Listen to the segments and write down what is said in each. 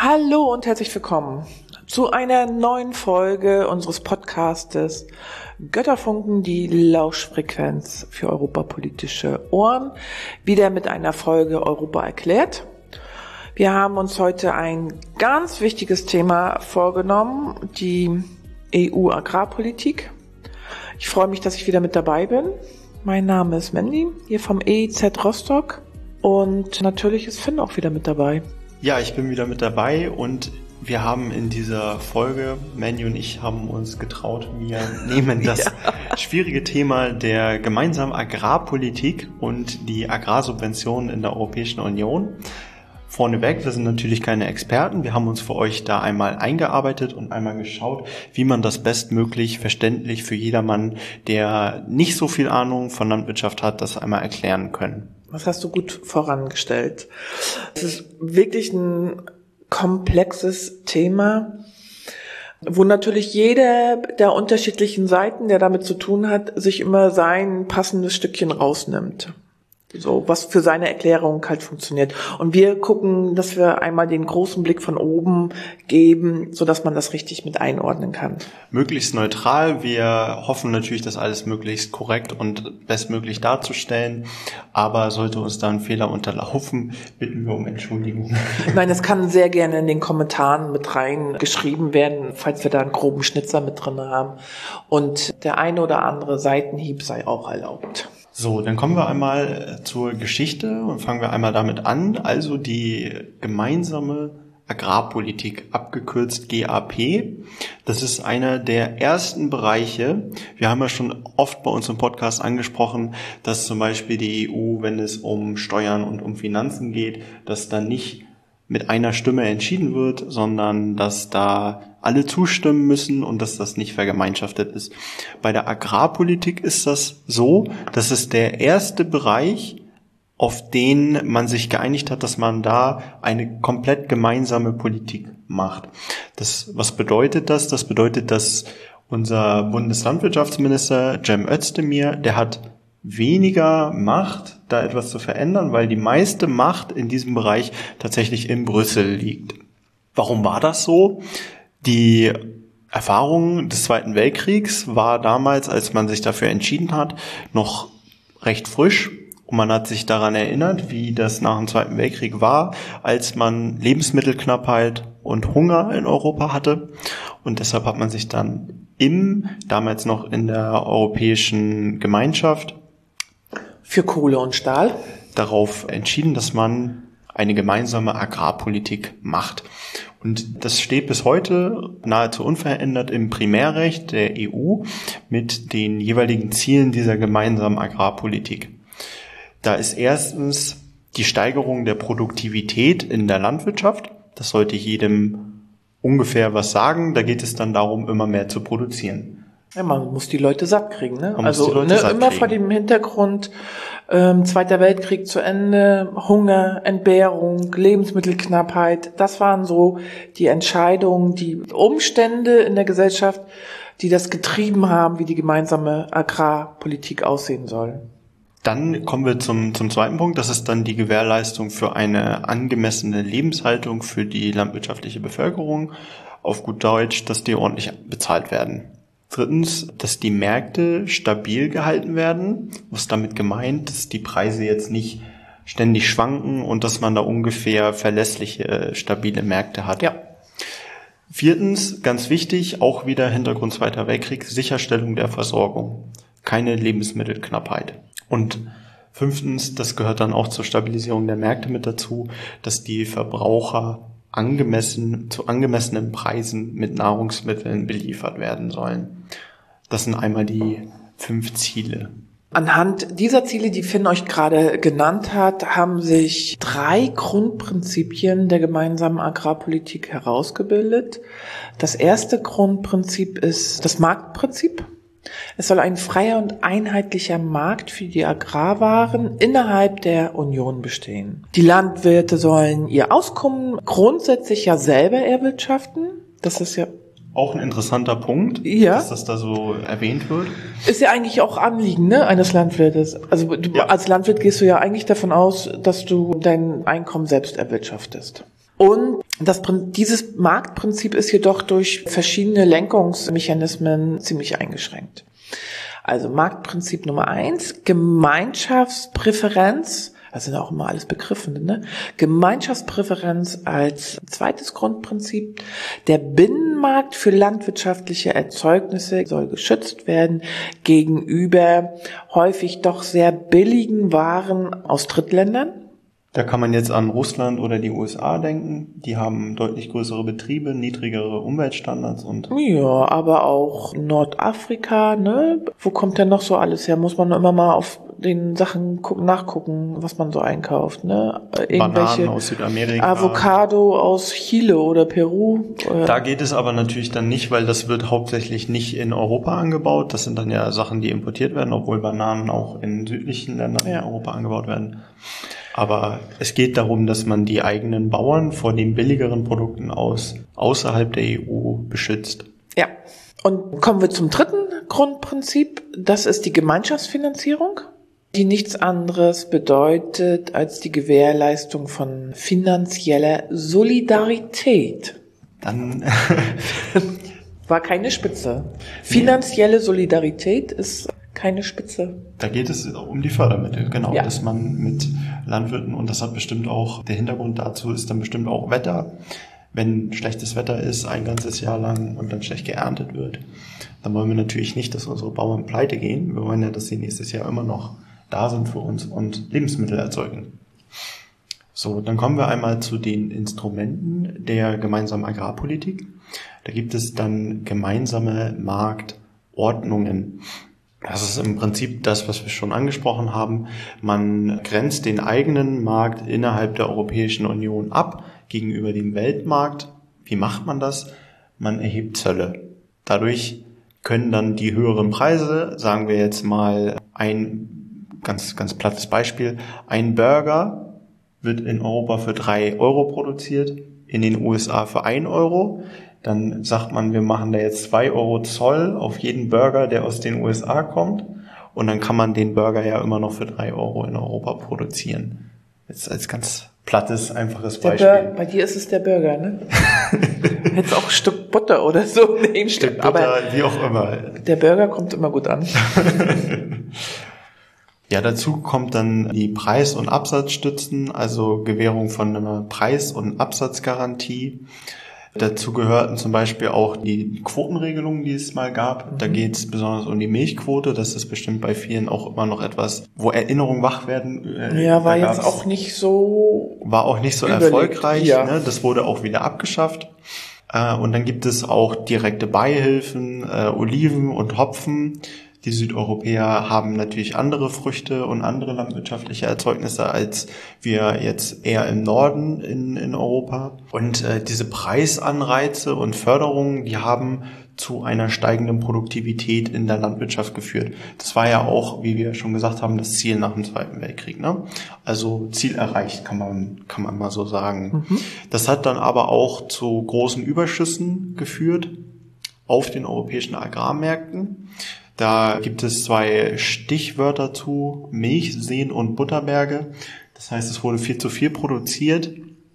Hallo und herzlich willkommen zu einer neuen Folge unseres Podcastes Götterfunken, die Lauschfrequenz für europapolitische Ohren. Wieder mit einer Folge Europa erklärt. Wir haben uns heute ein ganz wichtiges Thema vorgenommen, die EU-Agrarpolitik. Ich freue mich, dass ich wieder mit dabei bin. Mein Name ist Mandy, hier vom EIZ Rostock, und natürlich ist Finn auch wieder mit dabei. Ja, ich bin wieder mit dabei und wir haben in dieser Folge, Mandy und ich haben uns getraut, wir nehmen das schwierige Thema der gemeinsamen Agrarpolitik und die Agrarsubventionen in der Europäischen Union. Vorneweg, wir sind natürlich keine Experten, wir haben uns für euch da einmal eingearbeitet und einmal geschaut, wie man das bestmöglich verständlich für jedermann, der nicht so viel Ahnung von Landwirtschaft hat, das einmal erklären können. Das hast du gut vorangestellt. Es ist wirklich ein komplexes Thema, wo natürlich jeder der unterschiedlichen Seiten, der damit zu tun hat, sich immer sein passendes Stückchen rausnimmt. So, was für seine Erklärung halt funktioniert. Und wir gucken, dass wir einmal den großen Blick von oben geben, sodass man das richtig mit einordnen kann. Möglichst neutral. Wir hoffen natürlich, das alles möglichst korrekt und bestmöglich darzustellen. Aber sollte uns da ein Fehler unterlaufen, bitten wir um Entschuldigung. Nein, es kann sehr gerne in den Kommentaren mit reingeschrieben werden, falls wir da einen groben Schnitzer mit drin haben. Und der eine oder andere Seitenhieb sei auch erlaubt. So, dann kommen wir einmal zur Geschichte und fangen wir einmal damit an. Also die gemeinsame Agrarpolitik, abgekürzt GAP. Das ist einer der ersten Bereiche. Wir haben ja schon oft bei uns im Podcast angesprochen, dass zum Beispiel die EU, wenn es um Steuern und um Finanzen geht, dass dann nicht mit einer Stimme entschieden wird, sondern dass da alle zustimmen müssen und dass das nicht vergemeinschaftet ist. Bei der Agrarpolitik ist das so, dass es der erste Bereich, auf den man sich geeinigt hat, dass man da eine komplett gemeinsame Politik macht. Was bedeutet das? Das bedeutet, dass unser Bundeslandwirtschaftsminister Cem Özdemir, der hat weniger Macht, da etwas zu verändern, weil die meiste Macht in diesem Bereich tatsächlich in Brüssel liegt. Warum war das so? Die Erfahrung des Zweiten Weltkriegs war damals, als man sich dafür entschieden hat, noch recht frisch. Und man hat sich daran erinnert, wie das nach dem Zweiten Weltkrieg war, als man Lebensmittelknappheit und Hunger in Europa hatte. Und deshalb hat man sich dann damals noch in der Europäischen Gemeinschaft für Kohle und Stahl darauf entschieden, dass man eine gemeinsame Agrarpolitik macht. Und das steht bis heute nahezu unverändert im Primärrecht der EU mit den jeweiligen Zielen dieser gemeinsamen Agrarpolitik. Da ist erstens die Steigerung der Produktivität in der Landwirtschaft. Das sollte jedem ungefähr was sagen. Da geht es dann darum, immer mehr zu produzieren. Ja, man muss die Leute satt kriegen, ne? Immer vor dem Hintergrund Zweiter Weltkrieg zu Ende, Hunger, Entbehrung, Lebensmittelknappheit. Das waren so die Entscheidungen, die Umstände in der Gesellschaft, die das getrieben haben, wie die gemeinsame Agrarpolitik aussehen soll. Dann kommen wir zum zweiten Punkt. Das ist dann die Gewährleistung für eine angemessene Lebenshaltung für die landwirtschaftliche Bevölkerung. Auf gut Deutsch, dass die ordentlich bezahlt werden. Drittens, dass die Märkte stabil gehalten werden. Was ist damit gemeint? Dass die Preise jetzt nicht ständig schwanken und dass man da ungefähr verlässliche, stabile Märkte hat. Ja. Viertens, ganz wichtig, auch wieder Hintergrund Zweiter Weltkrieg, Sicherstellung der Versorgung. Keine Lebensmittelknappheit. Und fünftens, das gehört dann auch zur Stabilisierung der Märkte mit dazu, dass die Verbraucher zu angemessenen Preisen mit Nahrungsmitteln beliefert werden sollen. Das sind einmal die 5 Ziele. Anhand dieser Ziele, die Finn euch gerade genannt hat, haben sich 3 Grundprinzipien der gemeinsamen Agrarpolitik herausgebildet. Das erste Grundprinzip ist das Marktprinzip. Es soll ein freier und einheitlicher Markt für die Agrarwaren innerhalb der Union bestehen. Die Landwirte sollen ihr Auskommen grundsätzlich ja selber erwirtschaften. Das ist ja auch ein interessanter Punkt, ja, dass das da so erwähnt wird. Ist ja eigentlich auch Anliegen, ne, eines Landwirtes. Also du, ja, als Landwirt gehst du ja eigentlich davon aus, dass du dein Einkommen selbst erwirtschaftest. Und Dieses Marktprinzip ist jedoch durch verschiedene Lenkungsmechanismen ziemlich eingeschränkt. Also Marktprinzip Nummer 1, Gemeinschaftspräferenz. Das sind auch immer alles Begriffe, ne? Gemeinschaftspräferenz als zweites Grundprinzip. Der Binnenmarkt für landwirtschaftliche Erzeugnisse soll geschützt werden gegenüber häufig doch sehr billigen Waren aus Drittländern. Da kann man jetzt an Russland oder die USA denken. Die haben deutlich größere Betriebe, niedrigere Umweltstandards und... Ja, aber auch Nordafrika, ne? Wo kommt denn noch so alles her? Muss man immer mal auf den Sachen nachgucken, was man so einkauft, ne? Bananen aus Südamerika. Avocado aus Chile oder Peru. Da geht es aber natürlich dann nicht, weil das wird hauptsächlich nicht in Europa angebaut. Das sind dann ja Sachen, die importiert werden, obwohl Bananen auch in südlichen Ländern in Europa angebaut werden. Aber es geht darum, dass man die eigenen Bauern vor den billigeren Produkten außerhalb der EU beschützt. Ja. Und kommen wir zum dritten Grundprinzip. Das ist die Gemeinschaftsfinanzierung, die nichts anderes bedeutet als die Gewährleistung von finanzieller Solidarität. Dann war keine Spitze. Finanzielle Solidarität ist keine Spitze. Da geht es um die Fördermittel, genau, ja. Dass man mit Landwirten, und das hat bestimmt auch, der Hintergrund dazu ist dann bestimmt auch Wetter. Wenn schlechtes Wetter ist, ein ganzes Jahr lang und dann schlecht geerntet wird, dann wollen wir natürlich nicht, dass unsere Bauern pleite gehen. Wir wollen ja, dass sie nächstes Jahr immer noch da sind für uns und Lebensmittel erzeugen. So, dann kommen wir einmal zu den Instrumenten der gemeinsamen Agrarpolitik. Da gibt es dann gemeinsame Marktordnungen. Das ist im Prinzip das, was wir schon angesprochen haben. Man grenzt den eigenen Markt innerhalb der Europäischen Union ab gegenüber dem Weltmarkt. Wie macht man das? Man erhebt Zölle. Dadurch können dann die höheren Preise, sagen wir jetzt mal ein ganz plattes Beispiel, ein Burger wird in Europa für 3 Euro produziert, in den USA für 1 Euro. Dann sagt man, wir machen da jetzt 2 Euro Zoll auf jeden Burger, der aus den USA kommt. Und dann kann man den Burger ja immer noch für 3 Euro in Europa produzieren. Jetzt als ganz plattes, einfaches Beispiel. Bei dir ist es der Burger, ne? Jetzt auch ein Stück Butter oder so. Nee, ein Stück Butter, aber wie auch immer. Der Burger kommt immer gut an. Ja, dazu kommt dann die Preis- und Absatzstützen, also Gewährung von einer Preis- und Absatzgarantie. Dazu gehörten zum Beispiel auch die Quotenregelungen, die es mal gab. Da geht es besonders um die Milchquote. Das ist bestimmt bei vielen auch immer noch etwas, wo Erinnerungen wach werden. War jetzt auch nicht so... War auch nicht so erfolgreich. Ja. Ne? Das wurde auch wieder abgeschafft. Und dann gibt es auch direkte Beihilfen, Oliven und Hopfen. Die Südeuropäer haben natürlich andere Früchte und andere landwirtschaftliche Erzeugnisse als wir jetzt eher im Norden in Europa. Und diese Preisanreize und Förderungen, die haben zu einer steigenden Produktivität in der Landwirtschaft geführt. Das war ja auch, wie wir schon gesagt haben, das Ziel nach dem Zweiten Weltkrieg, ne? Also Ziel erreicht, kann man mal so sagen. Das hat dann aber auch zu großen Überschüssen geführt auf den europäischen Agrarmärkten. Da gibt es 2 Stichwörter zu, Milchseen und Butterberge. Das heißt, es wurde viel zu viel produziert,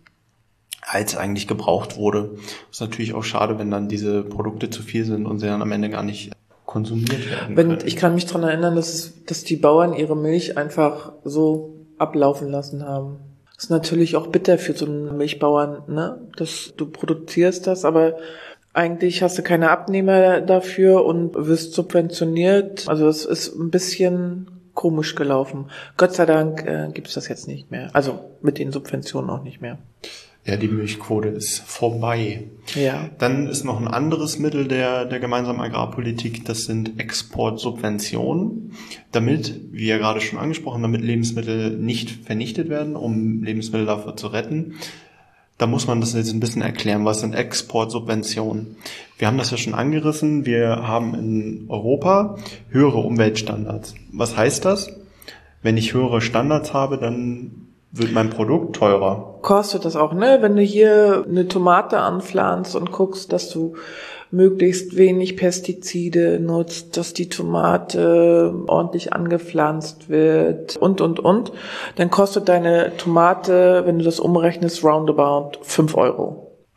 als eigentlich gebraucht wurde. Das ist natürlich auch schade, wenn dann diese Produkte zu viel sind und sie dann am Ende gar nicht konsumiert werden können. Ich kann mich daran erinnern, dass die Bauern ihre Milch einfach so ablaufen lassen haben. Das ist natürlich auch bitter für so einen Milchbauern, ne? Dass du produzierst das, aber eigentlich hast du keine Abnehmer dafür und wirst subventioniert. Also es ist ein bisschen komisch gelaufen. Gott sei Dank gibt's das jetzt nicht mehr. Also mit den Subventionen auch nicht mehr. Ja, die Milchquote ist vorbei. Ja. Dann ist noch ein anderes Mittel der gemeinsamen Agrarpolitik, das sind Exportsubventionen. Damit, wie ja gerade schon angesprochen, damit Lebensmittel nicht vernichtet werden, um Lebensmittel dafür zu retten. Da muss man das jetzt ein bisschen erklären, was sind Exportsubventionen. Wir haben das ja schon angerissen, wir haben in Europa höhere Umweltstandards. Was heißt das? Wenn ich höhere Standards habe, dann wird mein Produkt teurer. Kostet das auch, ne? Wenn du hier eine Tomate anpflanzt und guckst, dass du möglichst wenig Pestizide nutzt, dass die Tomate ordentlich angepflanzt wird und, dann kostet deine Tomate, wenn du das umrechnest, roundabout 5 Euro.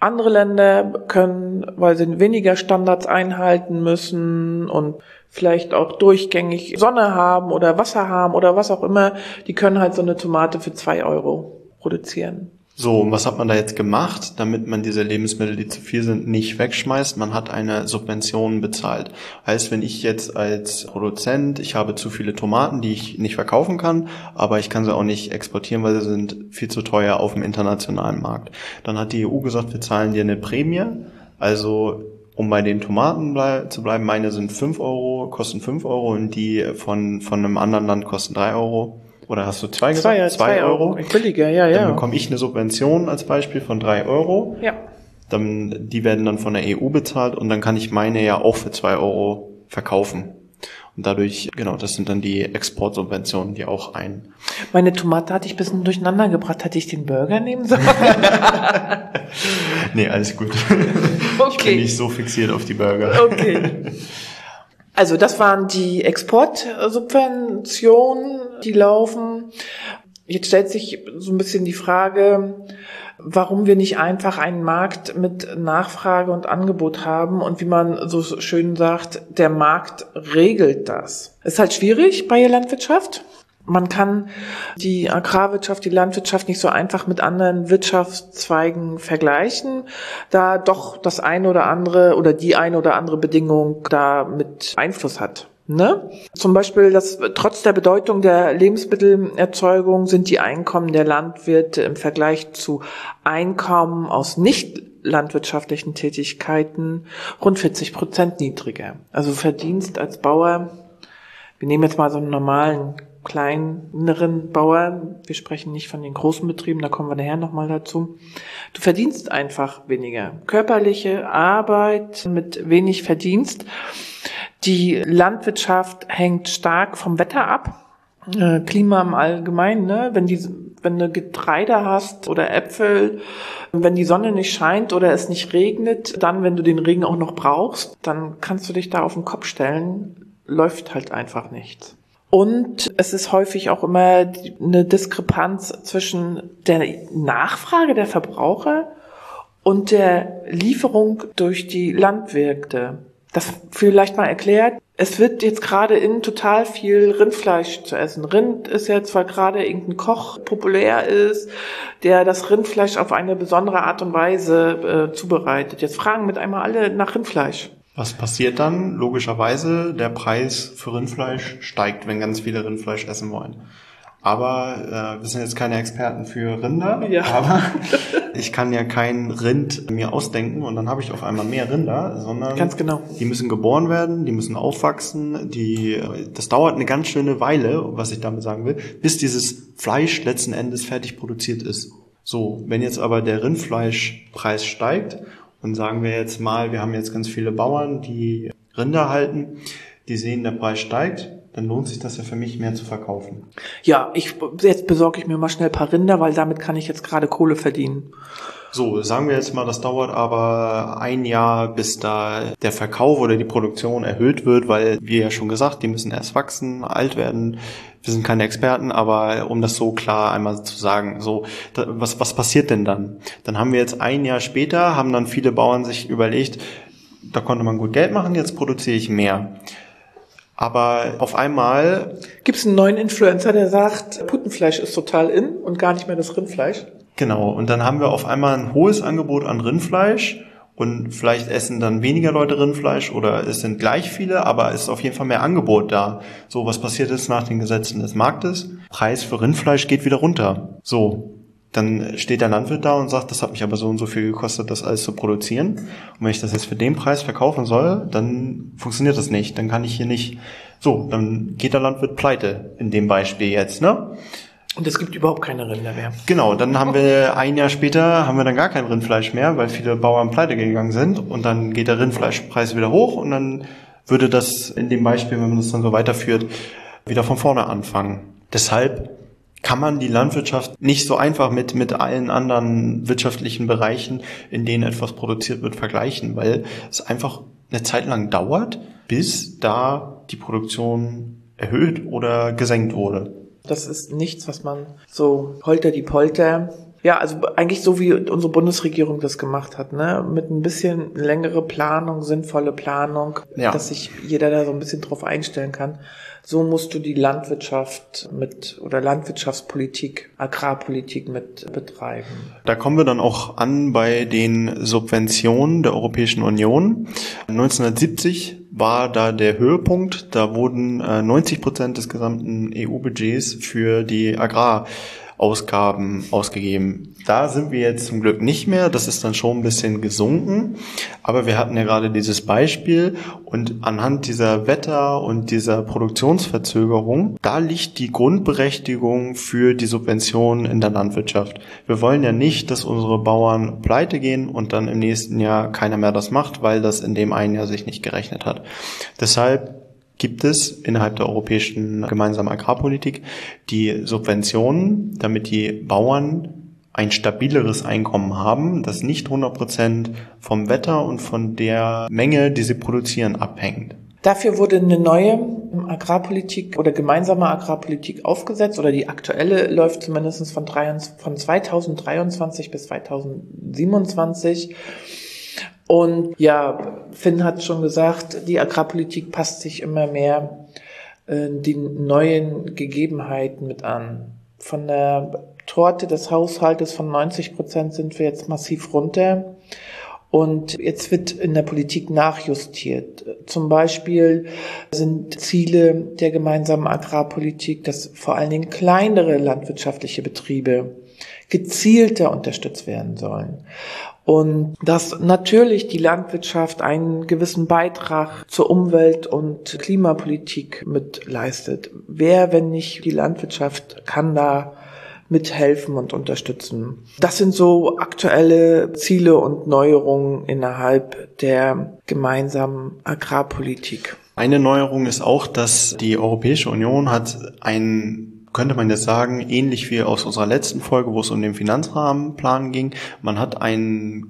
Andere Länder können, weil sie weniger Standards einhalten müssen und vielleicht auch durchgängig Sonne haben oder Wasser haben oder was auch immer, die können halt so eine Tomate für 2 Euro produzieren. So, und was hat man da jetzt gemacht, damit man diese Lebensmittel, die zu viel sind, nicht wegschmeißt? Man hat eine Subvention bezahlt. Heißt, wenn ich jetzt als Produzent, ich habe zu viele Tomaten, die ich nicht verkaufen kann, aber ich kann sie auch nicht exportieren, weil sie sind viel zu teuer auf dem internationalen Markt. Dann hat die EU gesagt, wir zahlen dir eine Prämie. Also, um bei den Tomaten zu bleiben, meine sind 5 Euro, kosten 5 Euro und die von einem anderen Land kosten 3 Euro. Oder hast du 2 gesagt? 2 Euro. Billiger, ja. Dann bekomme ich eine Subvention als Beispiel von 3 Euro. Ja. Die werden dann von der EU bezahlt und dann kann ich meine ja auch für 2 Euro verkaufen. Und dadurch, genau, das sind dann die Exportsubventionen, die auch Meine Tomate hatte ich ein bisschen durcheinander gebracht. Hatte ich den Burger nehmen sollen? Nee, alles gut. Okay. Ich bin nicht so fixiert auf die Burger. Okay. Also das waren die Exportsubventionen, die laufen. Jetzt stellt sich so ein bisschen die Frage, warum wir nicht einfach einen Markt mit Nachfrage und Angebot haben und wie man so schön sagt, der Markt regelt das. Ist halt schwierig bei der Landwirtschaft. Man kann die Agrarwirtschaft, die Landwirtschaft nicht so einfach mit anderen Wirtschaftszweigen vergleichen, da doch das eine oder andere oder die eine oder andere Bedingung da mit Einfluss hat. Ne? Zum Beispiel, dass trotz der Bedeutung der Lebensmittelerzeugung sind die Einkommen der Landwirte im Vergleich zu Einkommen aus nicht landwirtschaftlichen Tätigkeiten rund 40% niedriger. Also Verdienst als Bauer, wir nehmen jetzt mal so einen normalen kleineren Bauern, wir sprechen nicht von den großen Betrieben, da kommen wir nachher nochmal dazu. Du verdienst einfach weniger. Körperliche Arbeit mit wenig Verdienst. Die Landwirtschaft hängt stark vom Wetter ab. Klima im Allgemeinen, ne? Wenn du Getreide hast oder Äpfel, wenn die Sonne nicht scheint oder es nicht regnet, dann, wenn du den Regen auch noch brauchst, dann kannst du dich da auf den Kopf stellen, läuft halt einfach nichts. Und es ist häufig auch immer eine Diskrepanz zwischen der Nachfrage der Verbraucher und der Lieferung durch die Landwirte. Das vielleicht mal erklärt. Es wird jetzt gerade total viel Rindfleisch zu essen. Rind ist jetzt, weil gerade irgendein Koch populär ist, der das Rindfleisch auf eine besondere Art und Weise zubereitet. Jetzt fragen mit einmal alle nach Rindfleisch. Was passiert dann? Logischerweise, der Preis für Rindfleisch steigt, wenn ganz viele Rindfleisch essen wollen. Aber wir sind jetzt keine Experten für Rinder, ja. Aber ich kann ja kein Rind mir ausdenken und dann habe ich auf einmal mehr Rinder, sondern ganz genau. Die müssen geboren werden, die müssen aufwachsen, das dauert eine ganz schöne Weile, was ich damit sagen will, bis dieses Fleisch letzten Endes fertig produziert ist. So, wenn jetzt aber der Rindfleischpreis steigt und sagen wir jetzt mal, wir haben jetzt ganz viele Bauern, die Rinder halten, die sehen, der Preis steigt, dann lohnt sich das ja für mich, mehr zu verkaufen. Ja, jetzt besorge ich mir mal schnell ein paar Rinder, weil damit kann ich jetzt gerade Kohle verdienen. So, sagen wir jetzt mal, das dauert aber 1 Jahr, bis da der Verkauf oder die Produktion erhöht wird, weil, wie ja schon gesagt, die müssen erst wachsen, alt werden. Wir sind keine Experten, aber um das so klar einmal zu sagen, so, was passiert denn dann? Dann haben wir jetzt 1 Jahr später, haben dann viele Bauern sich überlegt, da konnte man gut Geld machen, jetzt produziere ich mehr. Aber auf einmal gibt es einen neuen Influencer, der sagt, Putenfleisch ist total in und gar nicht mehr das Rindfleisch. Genau, und dann haben wir auf einmal ein hohes Angebot an Rindfleisch und vielleicht essen dann weniger Leute Rindfleisch oder es sind gleich viele, aber es ist auf jeden Fall mehr Angebot da. So, was passiert jetzt nach den Gesetzen des Marktes? Preis für Rindfleisch geht wieder runter. So, dann steht der Landwirt da und sagt, das hat mich aber so und so viel gekostet, das alles zu produzieren. Und wenn ich das jetzt für den Preis verkaufen soll, dann funktioniert das nicht. Dann kann ich hier nicht, so, dann geht der Landwirt pleite in dem Beispiel jetzt, ne? Und es gibt überhaupt keine Rinder mehr. Genau, dann haben wir 1 Jahr später haben wir dann gar kein Rindfleisch mehr, weil viele Bauern pleite gegangen sind und dann geht der Rindfleischpreis wieder hoch und dann würde das in dem Beispiel, wenn man das dann so weiterführt, wieder von vorne anfangen. Deshalb kann man die Landwirtschaft nicht so einfach mit allen anderen wirtschaftlichen Bereichen, in denen etwas produziert wird, vergleichen, weil es einfach eine Zeit lang dauert, bis da die Produktion erhöht oder gesenkt wurde. Das ist nichts, was man so holter die Polter Ja, also eigentlich so wie unsere Bundesregierung das gemacht hat, ne? Mit ein bisschen längere Planung, sinnvolle Planung, dass sich jeder da so ein bisschen drauf einstellen kann. So musst du die Landwirtschaft oder Landwirtschaftspolitik, Agrarpolitik mit betreiben. Da kommen wir dann auch an bei den Subventionen der Europäischen Union. 1970 war da der Höhepunkt. Da wurden 90% des gesamten EU-Budgets für die Agrarausgaben ausgegeben. Da sind wir jetzt zum Glück nicht mehr. Das ist dann schon ein bisschen gesunken. Aber wir hatten ja gerade dieses Beispiel und anhand dieser Wetter- und dieser Produktionsverzögerung, da liegt die Grundberechtigung für die Subventionen in der Landwirtschaft. Wir wollen ja nicht, dass unsere Bauern pleite gehen und dann im nächsten Jahr keiner mehr das macht, weil das in dem einen Jahr sich nicht gerechnet hat. Deshalb gibt es innerhalb der europäischen gemeinsamen Agrarpolitik die Subventionen, damit die Bauern ein stabileres Einkommen haben, das nicht 100% vom Wetter und von der Menge, die sie produzieren, abhängt. Dafür wurde eine neue Agrarpolitik oder gemeinsame Agrarpolitik aufgesetzt, oder die aktuelle läuft zumindest von 2023 bis 2027. Und ja, Finn hat schon gesagt, die Agrarpolitik passt sich immer mehr den neuen Gegebenheiten mit an. Von der Torte des Haushaltes von 90% sind wir jetzt massiv runter. Und jetzt wird in der Politik nachjustiert. Zum Beispiel sind Ziele der gemeinsamen Agrarpolitik, dass vor allen Dingen kleinere landwirtschaftliche Betriebe gezielter unterstützt werden sollen. Und dass natürlich die Landwirtschaft einen gewissen Beitrag zur Umwelt- und Klimapolitik mit leistet. Wer, wenn nicht die Landwirtschaft, kann da mithelfen und unterstützen? Das sind so aktuelle Ziele und Neuerungen innerhalb der gemeinsamen Agrarpolitik. Eine Neuerung ist auch, dass die Europäische Union hat könnte man jetzt sagen, ähnlich wie aus unserer letzten Folge, wo es um den Finanzrahmenplan ging, man hat einen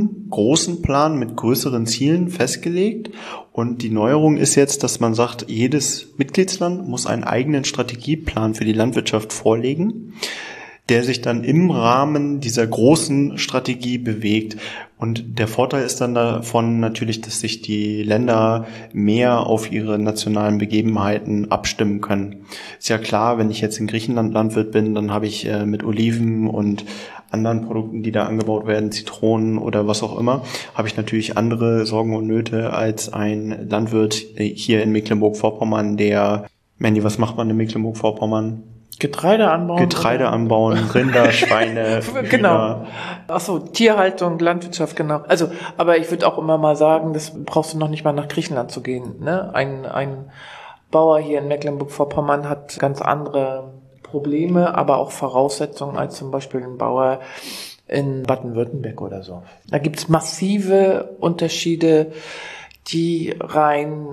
großen Plan mit größeren Zielen festgelegt. Und die Neuerung ist jetzt, dass man sagt, jedes Mitgliedsland muss einen eigenen Strategieplan für die Landwirtschaft vorlegen, der sich dann im Rahmen dieser großen Strategie bewegt. Und der Vorteil ist dann davon natürlich, dass sich die Länder mehr auf ihre nationalen Begebenheiten abstimmen können. Ist ja klar, wenn ich jetzt in Griechenland Landwirt bin, dann habe ich mit Oliven und anderen Produkten, die da angebaut werden, Zitronen oder was auch immer, habe ich natürlich andere Sorgen und Nöte als ein Landwirt hier in Mecklenburg-Vorpommern, Mandy, was macht man in Mecklenburg-Vorpommern? Getreide anbauen, Rinder, Schweine, genau. Achso, Tierhaltung, Landwirtschaft, genau. Also, aber ich würde auch immer mal sagen, das brauchst du noch nicht mal nach Griechenland zu gehen, ne? Ein Bauer hier in Mecklenburg-Vorpommern hat ganz andere Probleme, aber auch Voraussetzungen als zum Beispiel ein Bauer in Baden-Württemberg oder so. Da gibt's massive Unterschiede, die rein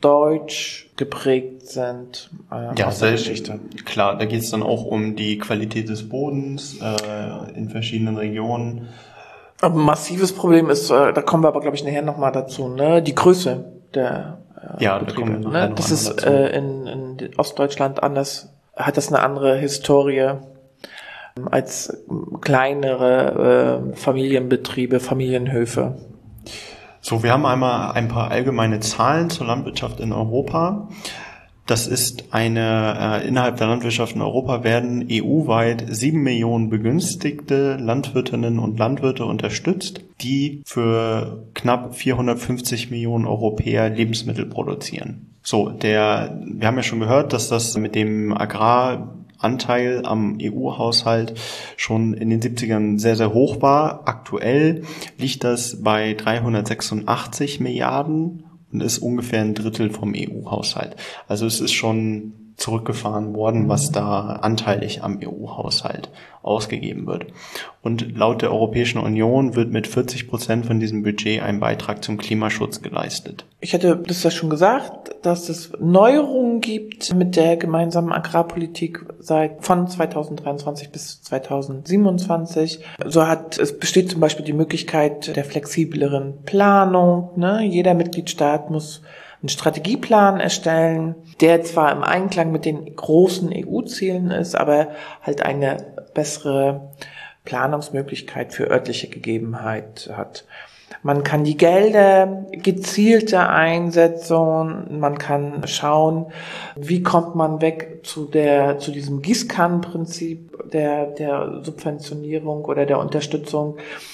deutsch geprägt sind. Ja, Geschichte. Klar, da geht es dann auch um die Qualität des Bodens in verschiedenen Regionen. Aber ein massives Problem ist, da kommen wir aber, glaube ich, nachher nochmal dazu, ne? Die Größe der Betriebe. Ne? Das ist in Ostdeutschland anders, hat das eine andere Historie als kleinere Familienbetriebe, Familienhöfe. So, wir haben einmal ein paar allgemeine Zahlen zur Landwirtschaft in Europa. Das ist innerhalb der Landwirtschaft in Europa werden EU-weit 7 Millionen begünstigte Landwirtinnen und Landwirte unterstützt, die für knapp 450 Millionen Europäer Lebensmittel produzieren. So, wir haben ja schon gehört, dass das mit dem Agraranteil am EU-Haushalt schon in den 70ern sehr, sehr hoch war. Aktuell liegt das bei 386 Milliarden und ist ungefähr ein Drittel vom EU-Haushalt. Also es ist schon zurückgefahren worden, was da anteilig am EU-Haushalt ausgegeben wird. Und laut der Europäischen Union wird mit 40% von diesem Budget ein Beitrag zum Klimaschutz geleistet. Ich hatte das ja schon gesagt, dass es Neuerungen gibt mit der gemeinsamen Agrarpolitik von 2023 bis 2027. Es besteht zum Beispiel die Möglichkeit der flexibleren Planung, ne? Jeder Mitgliedstaat muss einen Strategieplan erstellen, der zwar im Einklang mit den großen EU-Zielen ist, aber halt eine bessere Planungsmöglichkeit für örtliche Gegebenheit hat. Man kann die Gelder gezielter einsetzen, man kann schauen, wie kommt man weg zu diesem Gießkannenprinzip der Subventionierung oder der Unterstützung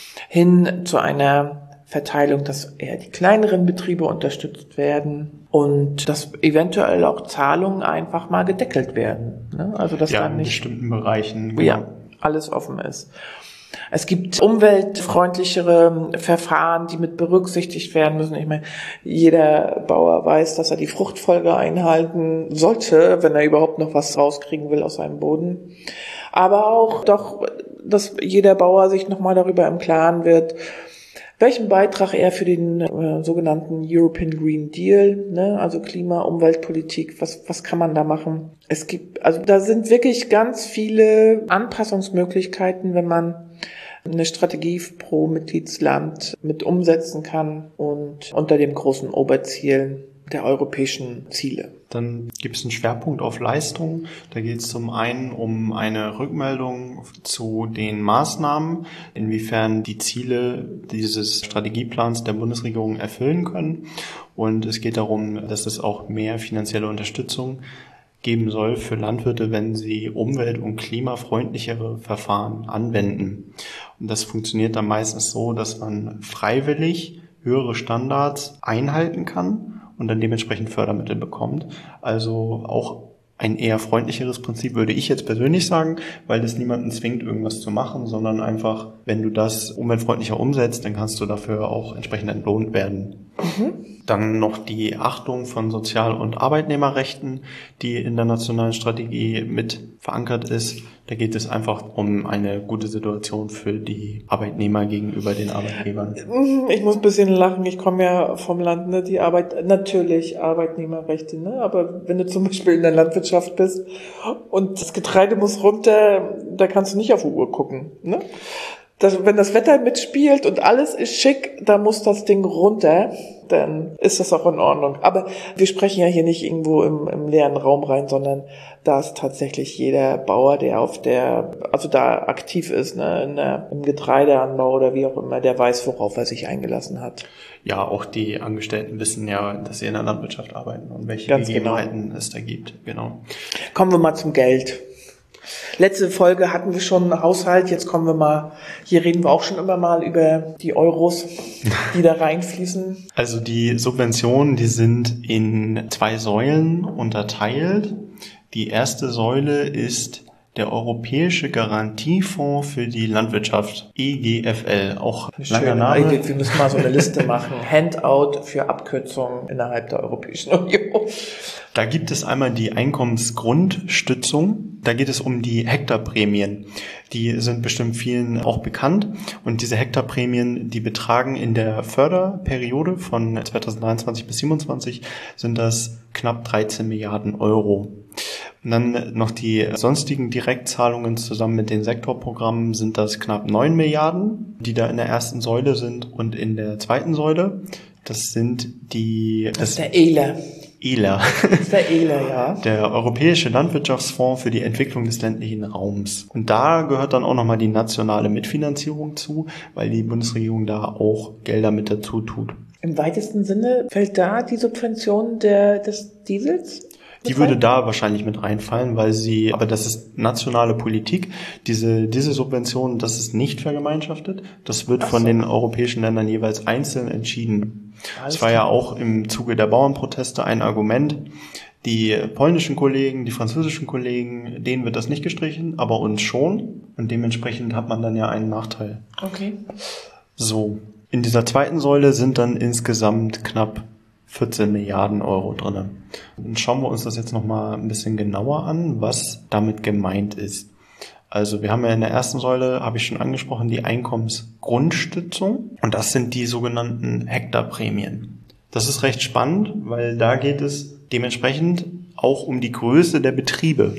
hin zu einer Verteilung, dass eher die kleineren Betriebe unterstützt werden und dass eventuell auch Zahlungen einfach mal gedeckelt werden. Ne? Also dass dann nicht in bestimmten Bereichen alles offen ist. Es gibt umweltfreundlichere Verfahren, die mit berücksichtigt werden müssen. Ich meine, jeder Bauer weiß, dass er die Fruchtfolge einhalten sollte, wenn er überhaupt noch was rauskriegen will aus seinem Boden. Aber auch doch, dass jeder Bauer sich nochmal darüber im Klaren wird, welchen Beitrag er für den sogenannten European Green Deal, ne, also Klima-, Umweltpolitik, was kann man da machen? Da sind wirklich ganz viele Anpassungsmöglichkeiten, wenn man eine Strategie pro Mitgliedsland mit umsetzen kann und unter dem großen Oberziel der europäischen Ziele. Dann gibt es einen Schwerpunkt auf Leistung. Da geht es zum einen um eine Rückmeldung zu den Maßnahmen, inwiefern die Ziele dieses Strategieplans der Bundesregierung erfüllen können. Und es geht darum, dass es auch mehr finanzielle Unterstützung geben soll für Landwirte, wenn sie umwelt- und klimafreundlichere Verfahren anwenden. Und das funktioniert dann meistens so, dass man freiwillig höhere Standards einhalten kann und dann dementsprechend Fördermittel bekommt. Also auch ein eher freundlicheres Prinzip, würde ich jetzt persönlich sagen, weil das niemanden zwingt, irgendwas zu machen, sondern einfach, wenn du das umweltfreundlicher umsetzt, dann kannst du dafür auch entsprechend entlohnt werden. Dann noch die Achtung von Sozial- und Arbeitnehmerrechten, die in der nationalen Strategie mit verankert ist. Da geht es einfach um eine gute Situation für die Arbeitnehmer gegenüber den Arbeitgebern. Ich muss ein bisschen lachen, ich komme ja vom Land, ne? Natürlich Arbeitnehmerrechte, ne? Aber wenn du zum Beispiel in der Landwirtschaft bist und das Getreide muss runter, da kannst du nicht auf die Uhr gucken, ne? Wenn das Wetter mitspielt und alles ist schick, da muss das Ding runter, dann ist das auch in Ordnung. Aber wir sprechen ja hier nicht irgendwo im leeren Raum rein, sondern da ist tatsächlich jeder Bauer, der da aktiv ist, ne, im Getreideanbau oder wie auch immer, der weiß, worauf er sich eingelassen hat. Ja, auch die Angestellten wissen ja, dass sie in der Landwirtschaft arbeiten und welche Ganz Gegebenheiten es da gibt. Genau. Kommen wir mal zum Geld. Letzte Folge hatten wir schon einen Haushalt, jetzt kommen wir mal, hier reden wir auch schon immer mal über die Euros, die da reinfließen. Also die Subventionen, die sind in 2 Säulen unterteilt. Die erste Säule ist der Europäische Garantiefonds für die Landwirtschaft, EGFL, auch langer Name. Wir müssen mal so eine Liste machen, Handout für Abkürzungen innerhalb der Europäischen Union. Da gibt es einmal die Einkommensgrundstützung, da geht es um die Hektarprämien. Die sind bestimmt vielen auch bekannt und diese Hektarprämien, die betragen in der Förderperiode von 2023 bis 2027 sind das knapp 13 Milliarden Euro. Und dann noch die sonstigen Direktzahlungen zusammen mit den Sektorprogrammen sind das knapp 9 Milliarden, die da in der ersten Säule sind und in der zweiten Säule, das ist der ELA. Das ist der ELA, ja. Der Europäische Landwirtschaftsfonds für die Entwicklung des ländlichen Raums. Und da gehört dann auch nochmal die nationale Mitfinanzierung zu, weil die Bundesregierung da auch Gelder mit dazu tut. Im weitesten Sinne fällt da die Subvention des Diesels? Die würde da wahrscheinlich mit reinfallen, aber das ist nationale Politik. Diese Subvention, das ist nicht vergemeinschaftet. Das wird von den europäischen Ländern jeweils einzeln entschieden. Das war ja auch im Zuge der Bauernproteste ein Argument. Die polnischen Kollegen, die französischen Kollegen, denen wird das nicht gestrichen, aber uns schon. Und dementsprechend hat man dann ja einen Nachteil. Okay. So, in dieser zweiten Säule sind dann insgesamt knapp 14 Milliarden Euro drin. Dann schauen wir uns das jetzt nochmal ein bisschen genauer an, was damit gemeint ist. Also wir haben ja in der ersten Säule, habe ich schon angesprochen, die Einkommensgrundstützung und das sind die sogenannten Hektarprämien. Das ist recht spannend, weil da geht es dementsprechend auch um die Größe der Betriebe.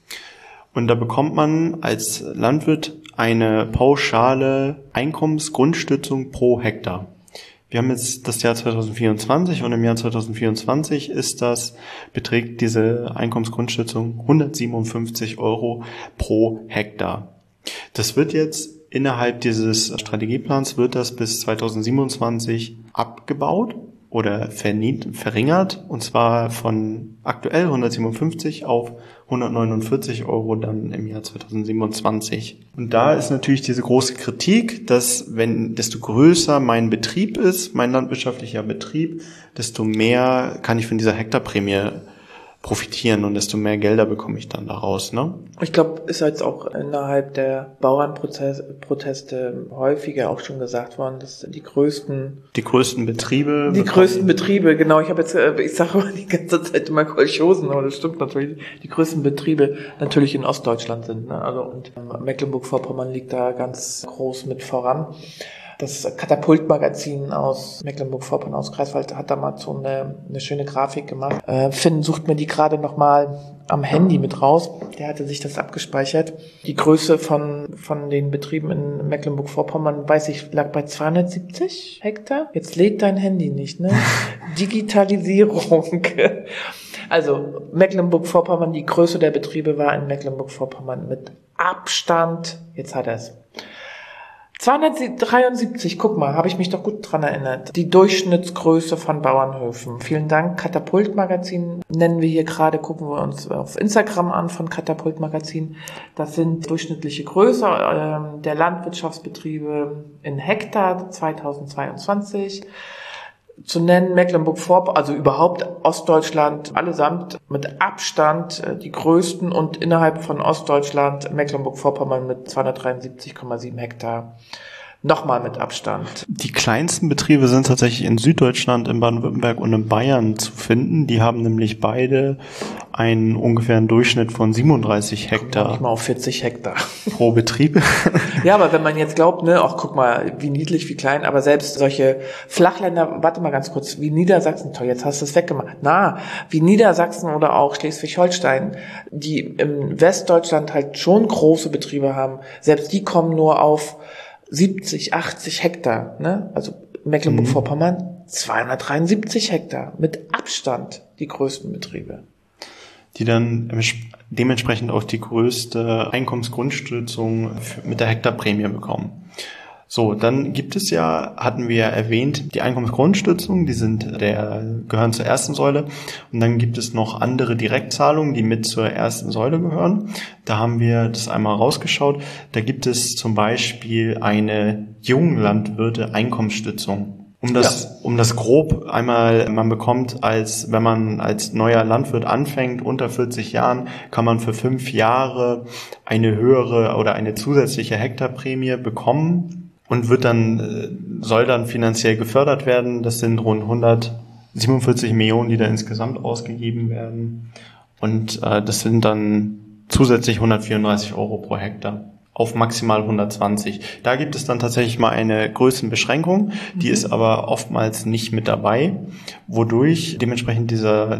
Und da bekommt man als Landwirt eine pauschale Einkommensgrundstützung pro Hektar. Wir haben jetzt das Jahr 2024 und im Jahr 2024 beträgt diese Einkommensgrundstützung 157 Euro pro Hektar. Das wird jetzt innerhalb dieses Strategieplans wird das bis 2027 abgebaut oder verringert, und zwar von aktuell 157 auf 149 Euro dann im Jahr 2027. Und da ist natürlich diese große Kritik, dass desto größer mein Betrieb ist, mein landwirtschaftlicher Betrieb, desto mehr kann ich von dieser Hektarprämie profitieren und desto mehr Gelder bekomme ich dann daraus, ne? Ich glaube, ist jetzt auch innerhalb der Bauernproteste häufiger auch schon gesagt worden, dass die größten Betriebe, genau. Ich sage aber die ganze Zeit immer Kolchosen, aber das stimmt natürlich. Die größten Betriebe natürlich in Ostdeutschland sind, ne? Also, und Mecklenburg-Vorpommern liegt da ganz groß mit voran. Das Katapult-Magazin aus Mecklenburg-Vorpommern, aus Greifswald, hat da mal so eine schöne Grafik gemacht. Finn sucht mir die gerade nochmal am Handy mit raus. Der hatte sich das abgespeichert. Die Größe von den Betrieben in Mecklenburg-Vorpommern, weiß ich, lag bei 270 Hektar. Jetzt lädt dein Handy nicht, ne? Digitalisierung. Also Mecklenburg-Vorpommern, die Größe der Betriebe war in Mecklenburg-Vorpommern mit Abstand, jetzt hat er es, 273, guck mal, habe ich mich doch gut dran erinnert. Die Durchschnittsgröße von Bauernhöfen. Vielen Dank. Katapult-Magazin nennen wir hier gerade, gucken wir uns auf Instagram an von Katapult-Magazin. Das sind durchschnittliche Größe der Landwirtschaftsbetriebe in Hektar 2022. Zu nennen Mecklenburg-Vorpommern, also überhaupt Ostdeutschland, allesamt mit Abstand die größten, und innerhalb von Ostdeutschland Mecklenburg-Vorpommern mit 273,7 Hektar. Nochmal mit Abstand. Die kleinsten Betriebe sind tatsächlich in Süddeutschland, in Baden-Württemberg und in Bayern zu finden. Die haben nämlich beide einen ungefähren Durchschnitt von 37 Hektar. Nicht mal auf 40 Hektar. Pro Betrieb. Ja, aber wenn man jetzt glaubt, ne, ach guck mal, wie niedlich, wie klein, aber selbst solche Flachländer, warte mal ganz kurz, wie Niedersachsen, toll, jetzt hast du es weggemacht. Wie Niedersachsen oder auch Schleswig-Holstein, die im Westdeutschland halt schon große Betriebe haben, selbst die kommen nur auf 70, 80 Hektar, ne? Also Mecklenburg-Vorpommern 273 Hektar, mit Abstand die größten Betriebe. Die dann dementsprechend auch die größte Einkommensgrundstützung mit der Hektarprämie bekommen. So, dann gibt es ja, hatten wir erwähnt, die Einkommensgrundstützung, gehören zur ersten Säule, und dann gibt es noch andere Direktzahlungen, die mit zur ersten Säule gehören. Da haben wir das einmal rausgeschaut. Da gibt es zum Beispiel eine Junglandwirte-Einkommensstützung. Um das grob einmal, man bekommt wenn man als neuer Landwirt anfängt, unter 40 Jahren, kann man für 5 Jahre eine höhere oder eine zusätzliche Hektarprämie bekommen und soll dann finanziell gefördert werden. Das sind rund 147 Millionen, die da insgesamt ausgegeben werden. Und das sind dann zusätzlich 134 Euro pro Hektar auf maximal 120. Da gibt es dann tatsächlich mal eine Größenbeschränkung, die ist aber oftmals nicht mit dabei, wodurch dementsprechend dieser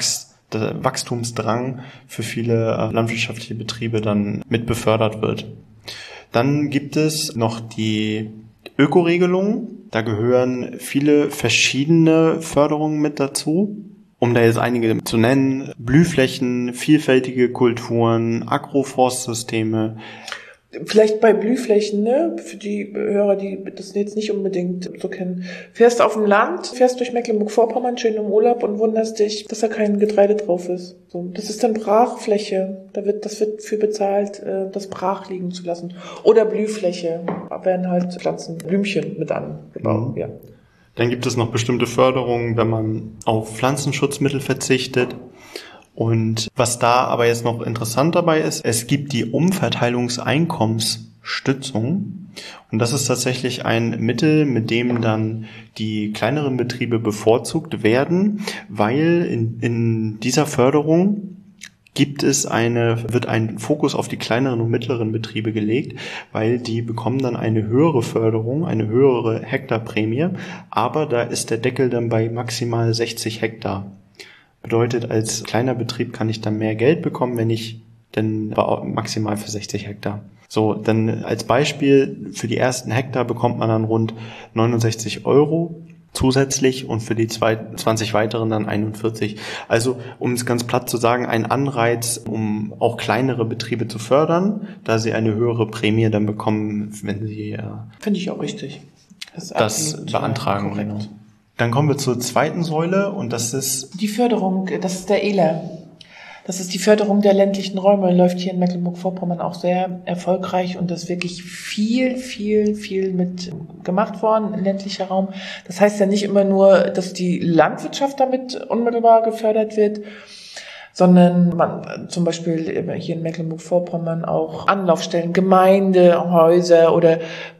Wachstumsdrang für viele landwirtschaftliche Betriebe dann mit befördert wird. Dann gibt es noch die Ökoregelung. Da gehören viele verschiedene Förderungen mit dazu. Um da jetzt einige zu nennen: Blühflächen, vielfältige Kulturen, Agroforstsysteme. Vielleicht bei Blühflächen, ne, für die Hörer, die das jetzt nicht unbedingt so kennen. Fährst auf dem Land, fährst durch Mecklenburg-Vorpommern schön im Urlaub und wunderst dich, dass da kein Getreide drauf ist. So, das ist dann Brachfläche. Das wird für bezahlt, das brach liegen zu lassen. Oder Blühfläche. Da werden halt Pflanzen, Blümchen mit angebaut, ja. Dann gibt es noch bestimmte Förderungen, wenn man auf Pflanzenschutzmittel verzichtet. Und was da aber jetzt noch interessant dabei ist, es gibt die Umverteilungseinkommensstützung. Und das ist tatsächlich ein Mittel, mit dem dann die kleineren Betriebe bevorzugt werden, weil in dieser Förderung wird ein Fokus auf die kleineren und mittleren Betriebe gelegt, weil die bekommen dann eine höhere Förderung, eine höhere Hektarprämie, aber da ist der Deckel dann bei maximal 60 Hektar. Bedeutet, als kleiner Betrieb kann ich dann mehr Geld bekommen, wenn ich denn maximal für 60 Hektar. So, dann als Beispiel, für die ersten Hektar bekommt man dann rund 69 Euro zusätzlich und für die 20 weiteren dann 41. Also, um es ganz platt zu sagen, ein Anreiz, um auch kleinere Betriebe zu fördern, da sie eine höhere Prämie dann bekommen, wenn sie Finde ich auch richtig. Das beantragen. Genau. Dann kommen wir zur zweiten Säule und das ist die Förderung, das ist der ELA. Das ist die Förderung der ländlichen Räume, läuft hier in Mecklenburg-Vorpommern auch sehr erfolgreich und das ist wirklich viel mit gemacht worden, ländlicher Raum. Das heißt ja nicht immer nur, dass die Landwirtschaft damit unmittelbar gefördert wird, sondern man zum Beispiel hier in Mecklenburg-Vorpommern auch Anlaufstellen, Gemeindehäuser oder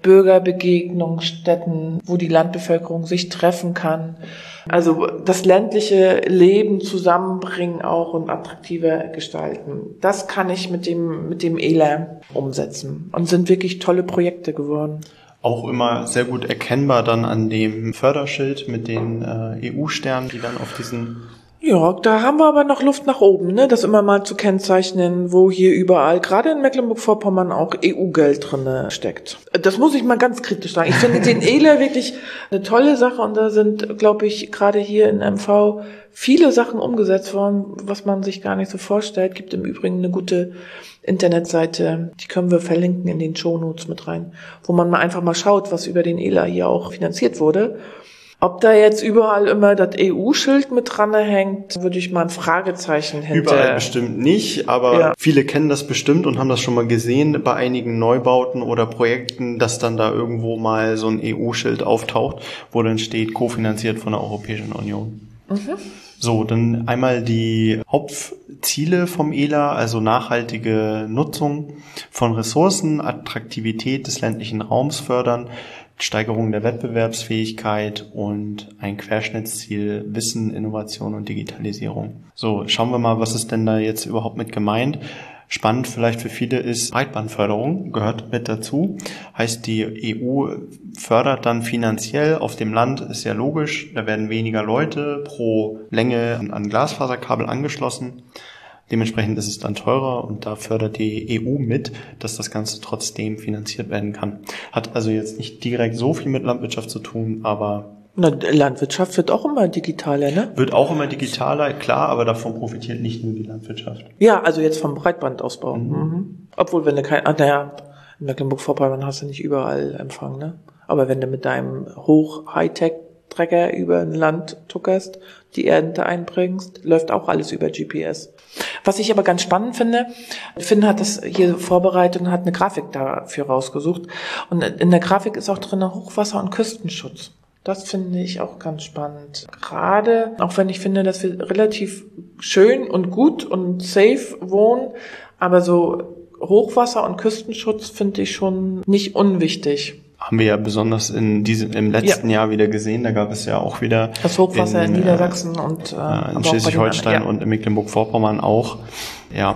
Bürgerbegegnungsstätten, wo die Landbevölkerung sich treffen kann. Also das ländliche Leben zusammenbringen auch und attraktiver gestalten. Das kann ich mit dem ELA umsetzen und sind wirklich tolle Projekte geworden. Auch immer sehr gut erkennbar dann an dem Förderschild mit den EU-Sternen, die dann auf diesen... Ja, da haben wir aber noch Luft nach oben, ne, das immer mal zu kennzeichnen, wo hier überall, gerade in Mecklenburg-Vorpommern, auch EU-Geld drinne steckt. Das muss ich mal ganz kritisch sagen. Ich finde den ELA wirklich eine tolle Sache und da sind, glaube ich, gerade hier in MV viele Sachen umgesetzt worden, was man sich gar nicht so vorstellt. Gibt im Übrigen eine gute Internetseite, die können wir verlinken in den Shownotes mit rein, wo man mal einfach mal schaut, was über den ELA hier auch finanziert wurde. Ob da jetzt überall immer das EU-Schild mit dran hängt, würde ich mal ein Fragezeichen hinter. Überall bestimmt nicht, aber viele kennen das bestimmt und haben das schon mal gesehen bei einigen Neubauten oder Projekten, dass dann da irgendwo mal so ein EU-Schild auftaucht, wo dann steht, kofinanziert von der Europäischen Union. Mhm. So, dann einmal die Hauptziele vom ELA, also nachhaltige Nutzung von Ressourcen, Attraktivität des ländlichen Raums fördern, Steigerung der Wettbewerbsfähigkeit und ein Querschnittsziel Wissen, Innovation und Digitalisierung. So, schauen wir mal, was ist denn da jetzt überhaupt mit gemeint? Spannend vielleicht für viele ist Breitbandförderung, gehört mit dazu. Heißt, die EU fördert dann finanziell auf dem Land, ist ja logisch, da werden weniger Leute pro Länge an Glasfaserkabel angeschlossen. Dementsprechend ist es dann teurer und da fördert die EU mit, dass das Ganze trotzdem finanziert werden kann. Hat also jetzt nicht direkt so viel mit Landwirtschaft zu tun, aber... Landwirtschaft wird auch immer digitaler, ne? Wird auch immer digitaler, klar, aber davon profitiert nicht nur die Landwirtschaft. Ja, also jetzt vom Breitbandausbau. Mhm. Obwohl, wenn du in Mecklenburg-Vorpommern hast du nicht überall Empfang, ne? Aber wenn du mit deinem Hoch-Hightech-Trecker über ein Land tuckerst, die Ernte einbringst, läuft auch alles über GPS. Was ich aber ganz spannend finde, Finn hat das hier vorbereitet und hat eine Grafik dafür rausgesucht. Und in der Grafik ist auch drin Hochwasser- und Küstenschutz. Das finde ich auch ganz spannend. Gerade, auch wenn ich finde, dass wir relativ schön und gut und safe wohnen, aber so Hochwasser- und Küstenschutz finde ich schon nicht unwichtig. Haben wir ja besonders im letzten Jahr wieder gesehen. Da gab es ja auch wieder das Hochwasser in Niedersachsen und in Schleswig-Holstein und in Mecklenburg-Vorpommern auch. Ja.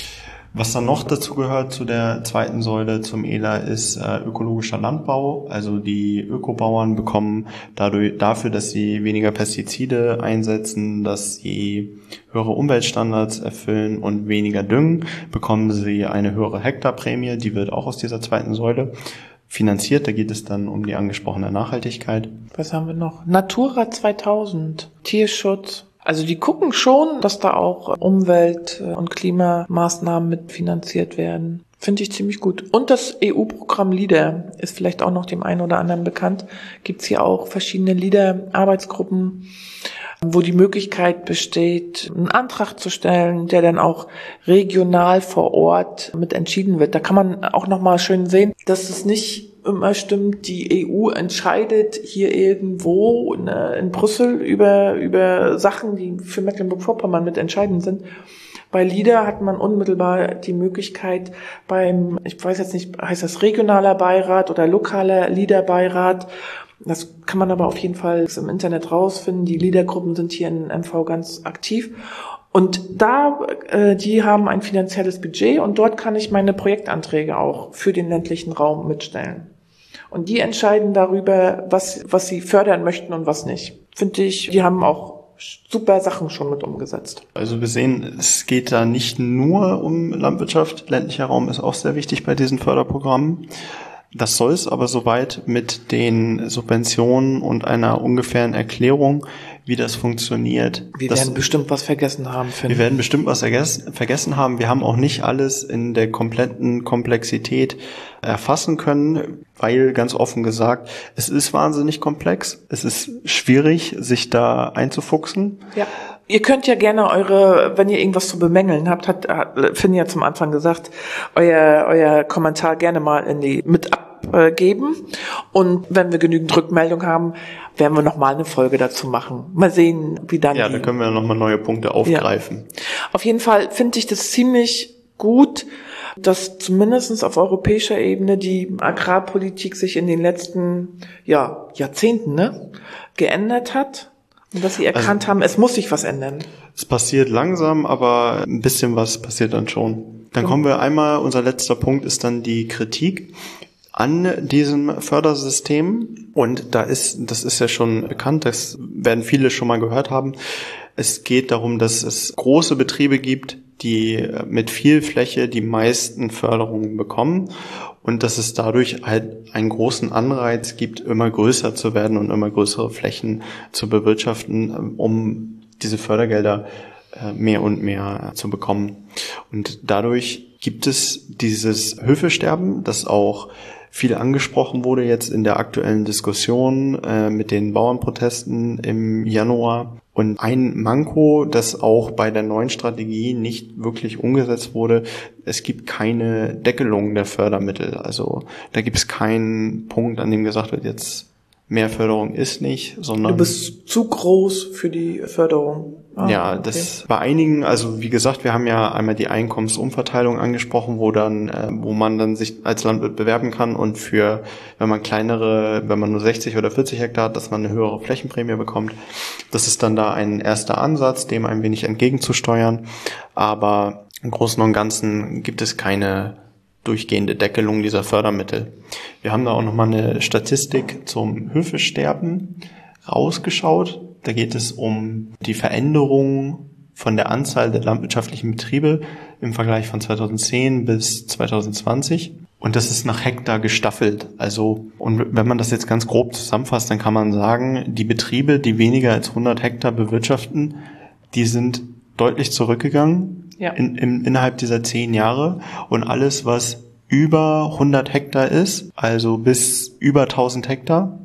Was dann noch dazu gehört zu der zweiten Säule zum ELA ist ökologischer Landbau. Also die Ökobauern bekommen dafür, dass sie weniger Pestizide einsetzen, dass sie höhere Umweltstandards erfüllen und weniger düngen, bekommen sie eine höhere Hektarprämie. Die wird auch aus dieser zweiten Säule finanziert. Da geht es dann um die angesprochene Nachhaltigkeit. Was haben wir noch? Natura 2000, Tierschutz. Also die gucken schon, dass da auch Umwelt- und Klimamaßnahmen mitfinanziert werden. Finde ich ziemlich gut. Und das EU-Programm LEADER ist vielleicht auch noch dem einen oder anderen bekannt. Gibt's hier auch verschiedene LEADER-Arbeitsgruppen, wo die Möglichkeit besteht, einen Antrag zu stellen, der dann auch regional vor Ort mit entschieden wird. Da kann man auch nochmal schön sehen, dass es nicht immer stimmt, die EU entscheidet hier irgendwo in Brüssel über Sachen, die für Mecklenburg-Vorpommern mit entscheidend sind. Bei LEADER hat man unmittelbar die Möglichkeit ich weiß jetzt nicht, heißt das regionaler Beirat oder lokaler LEADER-Beirat. Das kann man aber auf jeden Fall im Internet rausfinden. Die LEADER-Gruppen sind hier in MV ganz aktiv. Und die haben ein finanzielles Budget und dort kann ich meine Projektanträge auch für den ländlichen Raum mitstellen. Und die entscheiden darüber, was sie fördern möchten und was nicht. Finde ich, die haben auch super Sachen schon mit umgesetzt. Also wir sehen, es geht da nicht nur um Landwirtschaft. Ländlicher Raum ist auch sehr wichtig bei diesen Förderprogrammen. Das soll es aber soweit mit den Subventionen und einer ungefähren Erklärung, wie das funktioniert. Wir werden bestimmt was vergessen haben, finde ich. Wir werden bestimmt was vergessen haben. Wir haben auch nicht alles in der kompletten Komplexität erfassen können, weil, ganz offen gesagt, es ist wahnsinnig komplex. Es ist schwierig, sich da einzufuchsen. Ja. Ihr könnt ja gerne wenn ihr irgendwas zu bemängeln habt, hat Finn ja zum Anfang gesagt, euer Kommentar gerne mal mit abgeben. Und wenn wir genügend Rückmeldung haben, werden wir nochmal eine Folge dazu machen. Mal sehen, wie dann da können wir nochmal neue Punkte aufgreifen. Ja. Auf jeden Fall finde ich das ziemlich gut, dass zumindest auf europäischer Ebene die Agrarpolitik sich in den letzten Jahrzehnten geändert hat. Und dass sie erkannt haben, es muss sich was ändern. Es passiert langsam, aber ein bisschen was passiert dann schon. Dann kommen wir einmal, unser letzter Punkt ist dann die Kritik an diesem Fördersystem. Und das ist ja schon bekannt, das werden viele schon mal gehört haben. Es geht darum, dass es große Betriebe gibt, die mit viel Fläche die meisten Förderungen bekommen und dass es dadurch halt einen großen Anreiz gibt, immer größer zu werden und immer größere Flächen zu bewirtschaften, um diese Fördergelder mehr und mehr zu bekommen. Und dadurch gibt es dieses Höfesterben, das auch viel angesprochen wurde jetzt in der aktuellen Diskussion mit den Bauernprotesten im Januar. Und ein Manko, das auch bei der neuen Strategie nicht wirklich umgesetzt wurde, es gibt keine Deckelung der Fördermittel. Also da gibt es keinen Punkt, an dem gesagt wird, jetzt mehr Förderung ist nicht, sondern... Du bist zu groß für die Förderung. Ja, das bei einigen, also wie gesagt, wir haben ja einmal die Einkommensumverteilung angesprochen, wo man dann sich als Landwirt bewerben kann und wenn man nur 60 oder 40 Hektar hat, dass man eine höhere Flächenprämie bekommt. Das ist dann da ein erster Ansatz, dem ein wenig entgegenzusteuern. Aber im Großen und Ganzen gibt es keine durchgehende Deckelung dieser Fördermittel. Wir haben da auch nochmal eine Statistik zum Höfesterben rausgeschaut. Da geht es um die Veränderung von der Anzahl der landwirtschaftlichen Betriebe im Vergleich von 2010 bis 2020. Und das ist nach Hektar gestaffelt. Also, und wenn man das jetzt ganz grob zusammenfasst, dann kann man sagen, die Betriebe, die weniger als 100 Hektar bewirtschaften, die sind deutlich zurückgegangen innerhalb dieser 10 Jahre. Und alles, was über 100 Hektar ist, also bis über 1000 Hektar,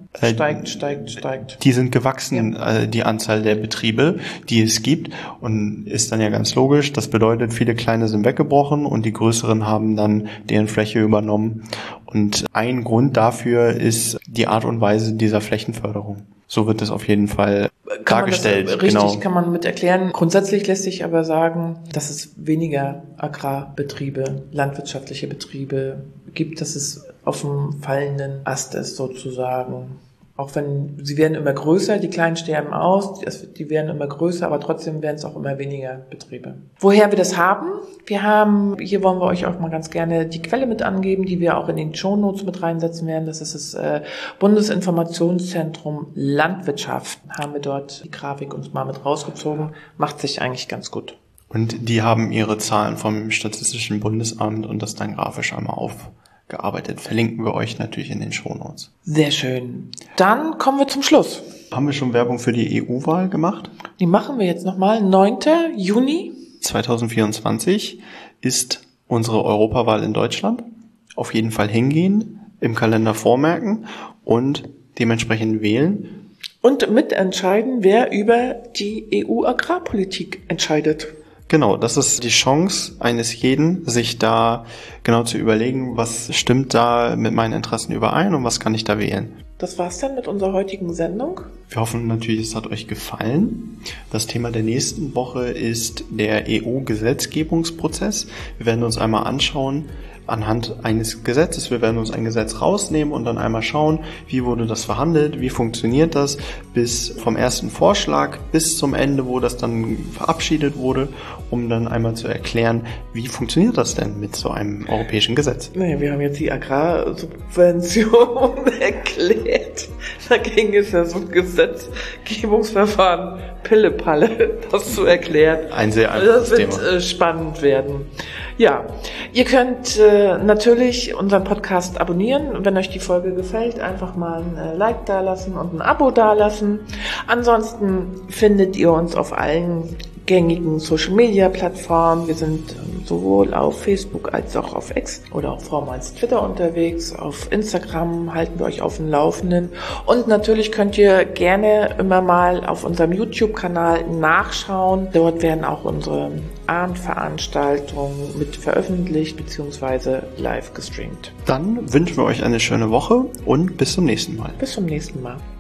steigt. Die sind gewachsen, die Anzahl der Betriebe, die es gibt, und ist dann ja ganz logisch. Das bedeutet, viele kleine sind weggebrochen und die größeren haben dann deren Fläche übernommen. Und ein Grund dafür ist die Art und Weise dieser Flächenförderung. So wird es auf jeden Fall dargestellt. Richtig, kann man mit erklären. Grundsätzlich lässt sich aber sagen, dass es weniger Agrarbetriebe, landwirtschaftliche Betriebe gibt, dass es auf dem fallenden Ast ist sozusagen. Auch wenn sie werden immer größer, die Kleinen sterben aus, die werden immer größer, aber trotzdem werden es auch immer weniger Betriebe. Woher wir das haben? Hier wollen wir euch auch mal ganz gerne die Quelle mit angeben, die wir auch in den Shownotes mit reinsetzen werden. Das ist das Bundesinformationszentrum Landwirtschaft. Haben wir dort die Grafik uns mal mit rausgezogen. Macht sich eigentlich ganz gut. Und die haben ihre Zahlen vom Statistischen Bundesamt und das dann grafisch einmal aufgearbeitet. Verlinken wir euch natürlich in den Shownotes. Sehr schön. Dann kommen wir zum Schluss. Haben wir schon Werbung für die EU-Wahl gemacht? Die machen wir jetzt nochmal. 9. Juni 2024 ist unsere Europawahl in Deutschland. Auf jeden Fall hingehen, im Kalender vormerken und dementsprechend wählen. Und mitentscheiden, wer über die EU-Agrarpolitik entscheidet. Genau, das ist die Chance eines jeden, sich da genau zu überlegen, was stimmt da mit meinen Interessen überein und was kann ich da wählen. Das war's dann mit unserer heutigen Sendung. Wir hoffen natürlich, es hat euch gefallen. Das Thema der nächsten Woche ist der EU-Gesetzgebungsprozess. Wir werden uns einmal anschauen, anhand eines Gesetzes. Wir werden uns ein Gesetz rausnehmen und dann einmal schauen, wie wurde das verhandelt, wie funktioniert das, bis vom ersten Vorschlag bis zum Ende, wo das dann verabschiedet wurde, um dann einmal zu erklären, wie funktioniert das denn mit so einem europäischen Gesetz. Naja, wir haben jetzt die Agrarsubvention erklärt. Da ging es ja so ein Gesetzgebungsverfahren Pille-Palle, das zu erklären. Ein sehr einfaches Thema. Das wird spannend werden. Ja, ihr könnt natürlich unseren Podcast abonnieren. Wenn euch die Folge gefällt, einfach mal ein Like dalassen und ein Abo dalassen. Ansonsten findet ihr uns auf allen gängigen Social-Media-Plattformen. Wir sind sowohl auf Facebook als auch auf X oder auch vormals Twitter unterwegs. Auf Instagram halten wir euch auf dem Laufenden. Und natürlich könnt ihr gerne immer mal auf unserem YouTube-Kanal nachschauen. Dort werden auch unsere Abendveranstaltungen mit veröffentlicht bzw. live gestreamt. Dann wünschen wir euch eine schöne Woche und bis zum nächsten Mal. Bis zum nächsten Mal.